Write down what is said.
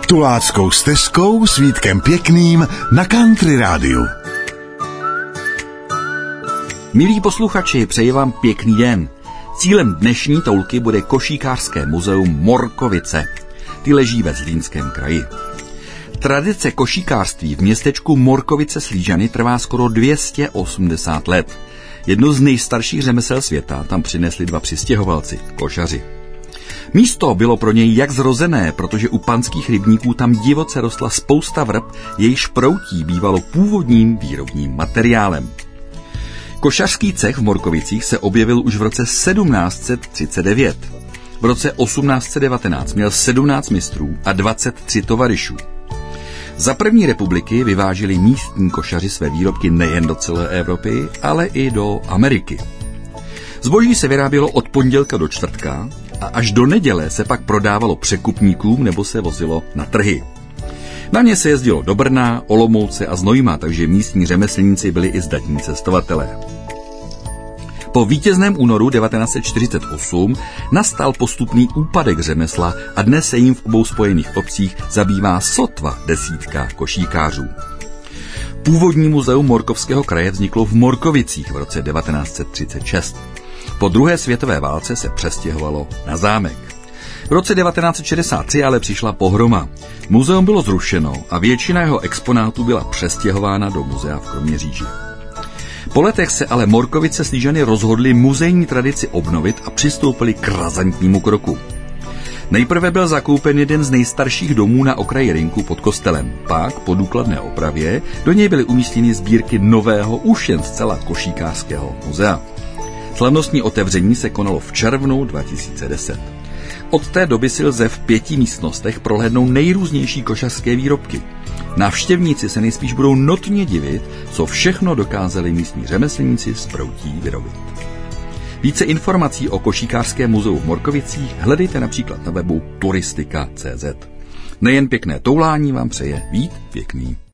Tuláckou stezkou s Vítkem Pěkným na Country Rádiu. Milí posluchači, přeji vám pěkný den. Cílem dnešní toulky bude košíkářské muzeum Morkovice. Ty leží ve Zlínském kraji. Tradice košíkářství v městečku Morkovice Slížany trvá skoro 280 let. Jedno z nejstarších řemesel světa tam přinesli dva přistěhovalci, košaři. Místo bylo pro něj jak zrozené, protože u panských rybníků tam divoce rostla spousta vrb, jejichž proutí bývalo původním výrobním materiálem. Košařský cech v Morkovicích se objevil už v roce 1739. V roce 1819 měl 17 mistrů a 23 tovaryšů. Za první republiky vyváželi místní košaři své výrobky nejen do celé Evropy, ale i do Ameriky. Zboží se vyrábělo od pondělka do čtvrtka a až do neděle se pak prodávalo překupníkům nebo se vozilo na trhy. Na ně se jezdilo do Brna, Olomouce a Znojma, takže místní řemeslníci byli i zdatní cestovatelé. Po vítězném únoru 1948 nastal postupný úpadek řemesla a dnes se jim v obou spojených obcích zabývá sotva desítka košíkářů. Původní muzeum Morkovského kraje vzniklo v Morkovicích v roce 1936. Po druhé světové válce se přestěhovalo na zámek. V roce 1963 ale přišla pohroma. Muzeum bylo zrušeno a většina jeho exponátů byla přestěhována do muzea v Kroměříži. Po letech se ale Morkovice Slížany rozhodli muzejní tradici obnovit a přistoupili k razantnímu kroku. Nejprve byl zakoupen jeden z nejstarších domů na okraji rynku pod kostelem. Pak, po důkladné opravě, do něj byly umístěny sbírky nového, už jen zcela košíkářského muzea. Slavnostní otevření se konalo v červnu 2010. Od té doby si lze v 5 místnostech prohlédnout nejrůznější košařské výrobky. Návštěvníci se nejspíš budou notně divit, co všechno dokázali místní řemeslníci z proutí vyrobit. Více informací o košíkářském muzeu v Morkovicích hledejte například na webu turistika.cz. Nejen pěkné toulání vám přeje Vít Pěkný.